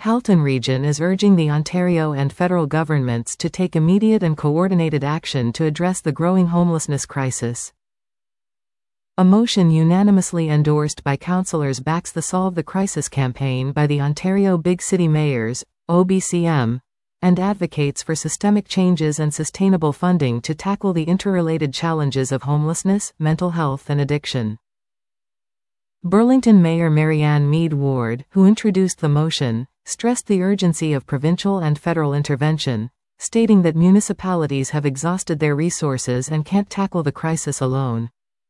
Halton Region is urging the Ontario and federal governments to take immediate and coordinated action to address the growing homelessness crisis. A motion unanimously endorsed by councillors backs the Solve the Crisis campaign by the Ontario Big City Mayors, OBCM, and advocates for systemic changes and sustainable funding to tackle the interrelated challenges of homelessness, mental health and addiction. Burlington Mayor Marianne Meed Ward, who introduced the motion, stressed the urgency of provincial and federal intervention, stating that municipalities have exhausted their resources and can't tackle the crisis alone.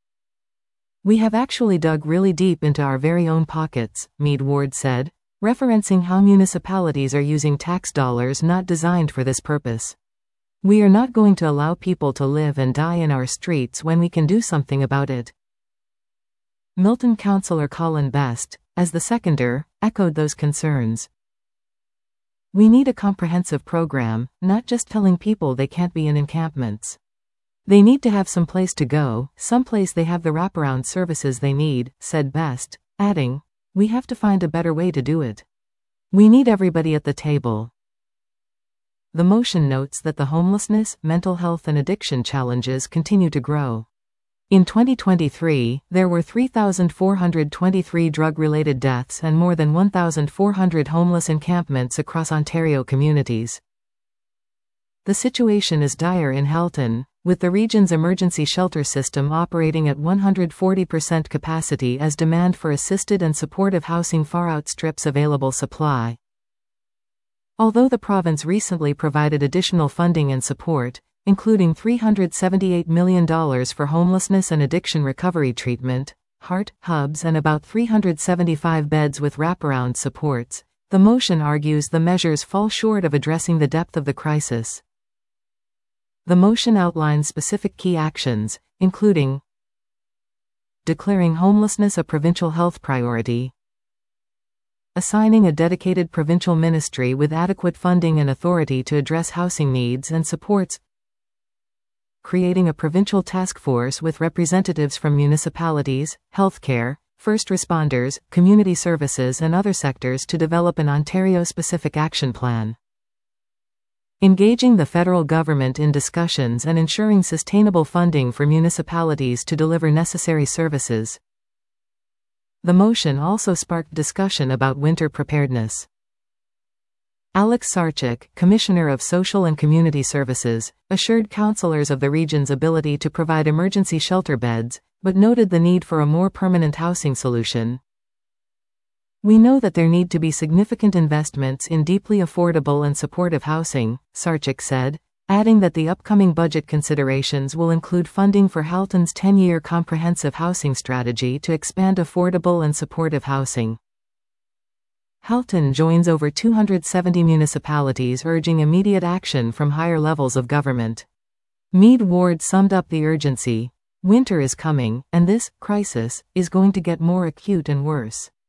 "We have actually dug really deep into our very own pockets," Meed Ward said, referencing how municipalities are using tax dollars not designed for this purpose. "We are not going to allow people to live and die in our streets when we can do something about it." Milton Councillor Colin Best, as the seconder, echoed those concerns. "We need a comprehensive program, not just telling people they can't be in encampments. They need to have some place to go, someplace they have the wraparound services they need," said Best, adding, "We have to find a better way to do it. We need everybody at the table." The motion notes that the homelessness, mental health and addiction challenges continue to grow. In 2023, there were 3,423 drug-related deaths and more than 1,400 homeless encampments across Ontario communities. The situation is dire in Halton, with the region's emergency shelter system operating at 140% capacity as demand for assisted and supportive housing far outstrips available supply. Although the province recently provided additional funding and support, including $378 million for homelessness and addiction recovery treatment, HEART hubs and about 375 beds with wraparound supports, the motion argues the measures fall short of addressing the depth of the crisis. The motion outlines specific key actions, including declaring homelessness a provincial health priority, assigning a dedicated provincial ministry with adequate funding and authority to address housing needs and supports, creating a provincial task force with representatives from municipalities, healthcare, first responders, community services and other sectors to develop an Ontario-specific action plan. Engaging the federal government in discussions and ensuring sustainable funding for municipalities to deliver necessary services. The motion also sparked discussion about winter preparedness. Alex Sarchik, Commissioner of Social and Community Services, assured councillors of the region's ability to provide emergency shelter beds, but noted the need for a more permanent housing solution. "We know that there need to be significant investments in deeply affordable and supportive housing," Sarchik said, adding that the upcoming budget considerations will include funding for Halton's 10-year comprehensive housing strategy to expand affordable and supportive housing. Halton joins over 270 municipalities urging immediate action from higher levels of government. Meed Ward summed up the urgency. "Winter is coming, and this crisis is going to get more acute and worse.